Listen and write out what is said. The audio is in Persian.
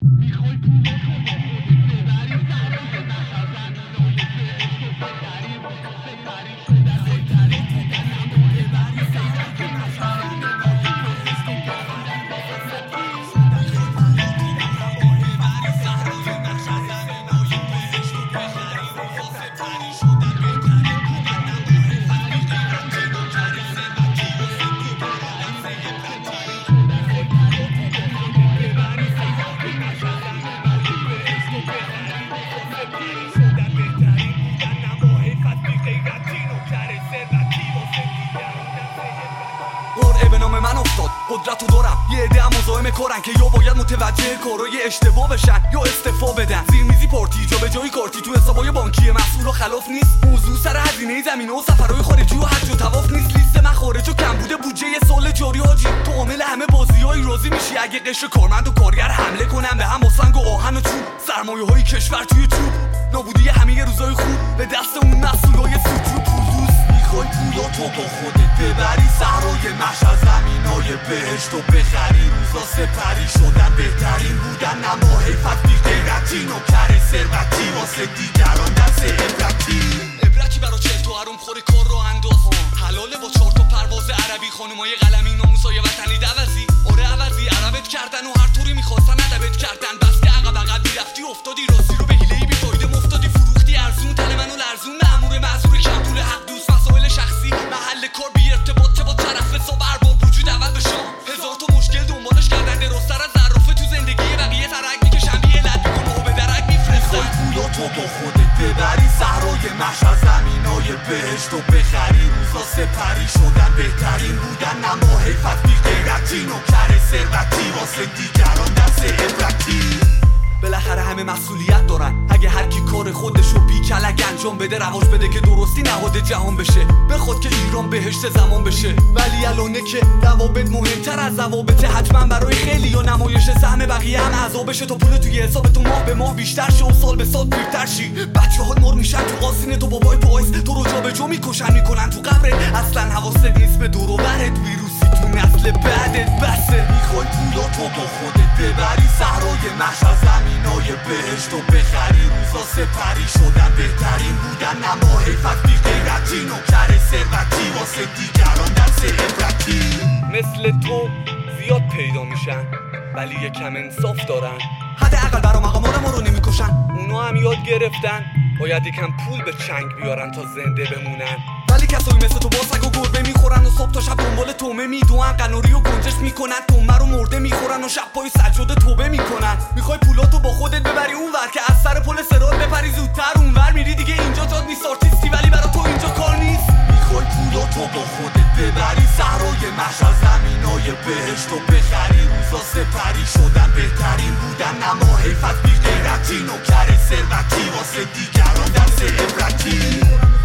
قرعه به نام من افتاد، قدرتو دارم. یه عده هم مزاحم کارن که یا باید متوجه کارای اشتباه بشن یا استعفا بدن. زیرمیزی پارتی جا به جای کارتی تو حسابای بانکی مسئول خلاف نیست. موضوع سر هزینه زمینه و سفرهای خارجی و حج و طواف نیست. لیست مخارج و کمبود بودجه سال جاری حاجی. تو عامل همه بازیای راضی میشی اگه قشر کارمند و کارگر حمله کنن به هم با سنگ و آهن و چوب. سرمایه‌های کشور توی چوب، نابودی همه روزای خوب به دست اون مسئولای سوت. میخوای پولاتو با خودت ببری صحرای محشر، زمینای بهشت و بخری. روزا سپری شدن بهترین بودن، نما حیفت بی غیرتی. نوکر ثروتی واسه دیگران دست عبرتی برا چهل تو حروم خوری کار رو انداز. حلاله با 4 تا پرواز عربی، خانمای قلمی، ناموسای وطنی دوزی. آره عوضی عربت کردن و هر طوری میخواستن ادبت کردن. بس که عقب میرفتی افتادی، راستی رو به حیله‌ای بی فایده مفتادی. فروختی ارزون تن منو لرزون، مأمور معذور کم پول حق دوست. مسائل شخصی محل کار بی ارتباط با طرف حساب ارباب وجود اول به شام. هزار تا مشکل دنبالش کردن، درست‌تر از ظرافه تو زندگی بقیه ترک میکشن. بی علت میکنه و به درک میفرستن. پولاتو با خودت ببری صحرای محشر، زمینای بهشت و بخری. روزا سپری شدن بهترین بودن، نما حیفت بی غیرتی. نوکر ثروتی واسه دیگران دست عبرتی. بالاخره همه مسئولیت دارن، اگه هر کی کار خودشو بی کلک انجام بده، رواج بده که درستی نهاد جهان بشه. بخواد که ایران بهشت زمان بشه. ولی الانه که روابط مهمتر از ضوابط، حتما برای خیلی یا نمایش سهم بقیه هم عذابشه. تا پول توی حسابتون ماه به ماه بیشتر شه و سال به سال پیرتر شی. بچه‌ها نور میشن تو آستینه، تو بابای پایس تو رو جابجا میکشن میکنن تو قبرت. اصلا حواست نیست به دور و برت، ویروسی تو نسل بعدت بسه. میخوای پولاتو با خودت ببری صحرای محشر، زمینای بهشت و بخری. روزا سپری شدن بهترین بودن، نما حیفت بی غیرتی. نوکر ثروتی واسه دیگران دست عبرتی. مثل تو زیاد پیدا میشن ولی یکم انصاف دارن. حداقل برا مقامار ما رو نمیکشن، اونا هم یاد گرفتن باید یکم پول به چنگ بیارن تا زنده بمونن. ولی کسایی مثل تو با سگ و گربه میخورن و صبح تا شب دنبال تومه میدوئن. قناری و گنجش میکنن، تومه رو مرده میخورن و شب پای سجاده توبه میکنن. میخوای پولاتو با خودت ببری اونور که از سر پل صراط بپری زودتر اونور. میری دیگه اینجا جاد نیست، آرتیستی ولی برا تو اینجا کار نیست. میخوای پولاتو با خودت ببری صحرای محشر، زمینای بهشت و بخری. روزا سپری شدن بهترین بودن، نما حیفت بی غیرتی. نوکر ثروتی واسه دیگران دست عبرتی.